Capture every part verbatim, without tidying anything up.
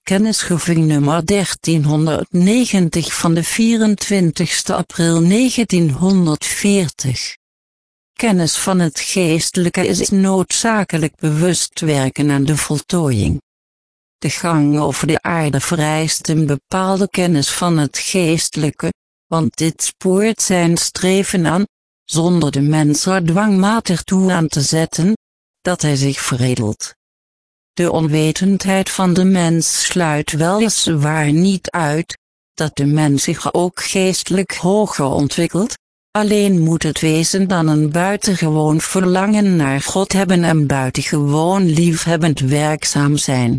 Kennisgeving nummer dertienhonderdnegentig van de vierentwintigste april negentienhonderdveertig. Kennis van het geestelijke is noodzakelijk bewust werken aan de voltooiing. De gang over de aarde vereist een bepaalde kennis van het geestelijke, want dit spoort zijn streven aan, zonder de mens er dwangmatig toe aan te zetten, dat hij zich veredelt. De onwetendheid van de mens sluit weliswaar niet uit, dat de mens zich ook geestelijk hoger ontwikkelt, alleen moet het wezen dan een buitengewoon verlangen naar God hebben en buitengewoon liefhebbend werkzaam zijn.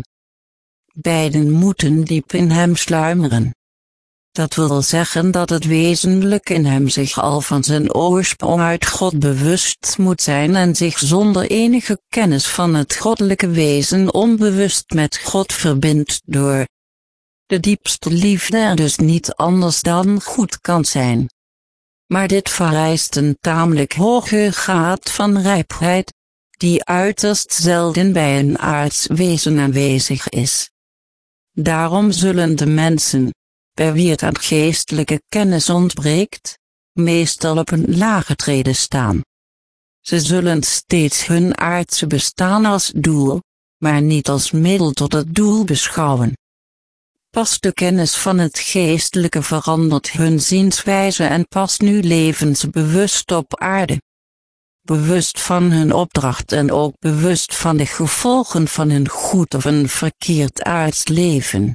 Beiden moeten diep in hem sluimeren. Dat wil zeggen dat het wezenlijk in hem zich al van zijn oorsprong uit God bewust moet zijn en zich zonder enige kennis van het goddelijke wezen onbewust met God verbindt door de diepste liefde en dus niet anders dan goed kan zijn. Maar dit vereist een tamelijk hoge graad van rijpheid, die uiterst zelden bij een aards wezen aanwezig is. Daarom zullen de mensen, bij wie het aan geestelijke kennis ontbreekt, meestal op een lage trede staan. Ze zullen steeds hun aardse bestaan als doel, maar niet als middel tot het doel beschouwen. Pas de kennis van het geestelijke verandert hun zienswijze en pas nu leven ze bewust op aarde. Bewust van hun opdracht en ook bewust van de gevolgen van een goed of een verkeerd aards leven.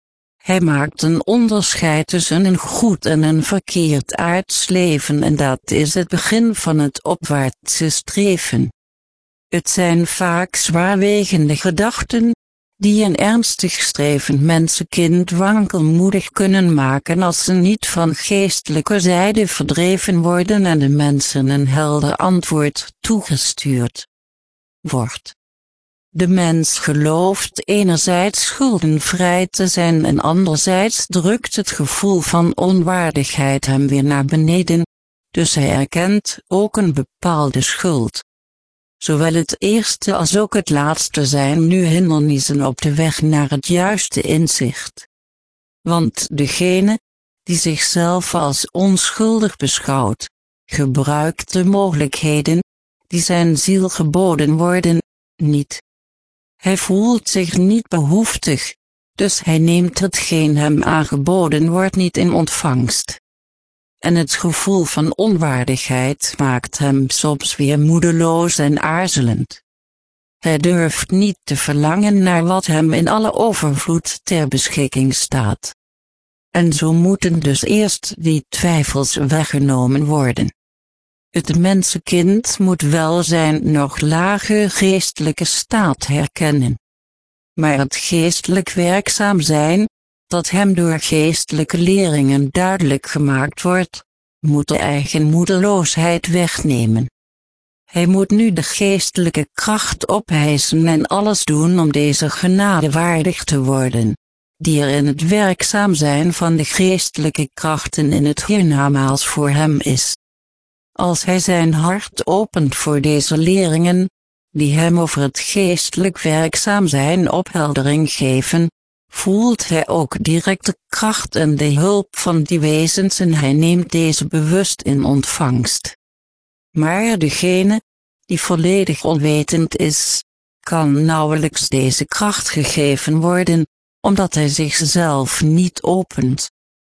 Hij maakt een onderscheid tussen een goed en een verkeerd aards leven en dat is het begin van het opwaartse streven. Het zijn vaak zwaarwegende gedachten, die een ernstig strevend mensenkind wankelmoedig kunnen maken als ze niet van geestelijke zijde verdreven worden en de mensen een helder antwoord toegestuurd wordt. De mens gelooft enerzijds schuldenvrij te zijn en anderzijds drukt het gevoel van onwaardigheid hem weer naar beneden, dus hij erkent ook een bepaalde schuld. Zowel het eerste als ook het laatste zijn nu hindernissen op de weg naar het juiste inzicht. Want degene, die zichzelf als onschuldig beschouwt, gebruikt de mogelijkheden, die zijn ziel geboden worden, niet. Hij voelt zich niet behoeftig, dus hij neemt hetgeen hem aangeboden wordt niet in ontvangst. En het gevoel van onwaardigheid maakt hem soms weer moedeloos en aarzelend. Hij durft niet te verlangen naar wat hem in alle overvloed ter beschikking staat. En zo moeten dus eerst die twijfels weggenomen worden. Het mensenkind moet wel zijn nog lage geestelijke staat herkennen. Maar het geestelijk werkzaam zijn, dat hem door geestelijke leringen duidelijk gemaakt wordt, moet de eigen moedeloosheid wegnemen. Hij moet nu de geestelijke kracht opeisen en alles doen om deze genade waardig te worden, die er in het werkzaam zijn van de geestelijke krachten in het hiernamaals voor hem is. Als hij zijn hart opent voor deze leringen, die hem over het geestelijk werkzaam zijn opheldering geven, voelt hij ook direct de kracht en de hulp van die wezens en hij neemt deze bewust in ontvangst. Maar degene, die volledig onwetend is, kan nauwelijks deze kracht gegeven worden, omdat hij zichzelf niet opent,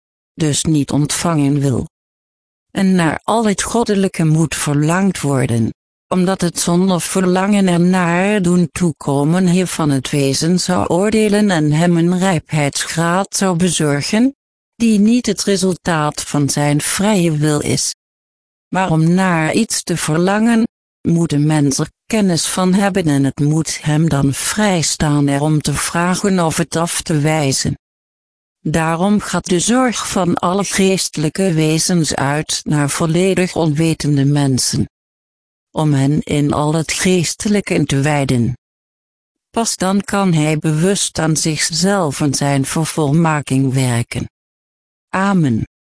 dus niet ontvangen wil. En naar al het goddelijke moet verlangd worden, omdat het zonder verlangen ernaar doen toekomen hij van het wezen zou oordelen en hem een rijpheidsgraad zou bezorgen, die niet het resultaat van zijn vrije wil is. Maar om naar iets te verlangen, moet de mens er kennis van hebben en het moet hem dan vrijstaan erom te vragen of het af te wijzen. Daarom gaat de zorg van alle geestelijke wezens uit naar volledig onwetende mensen, om hen in al het geestelijke in te wijden. Pas dan kan hij bewust aan zichzelf en zijn vervolmaking werken. Amen.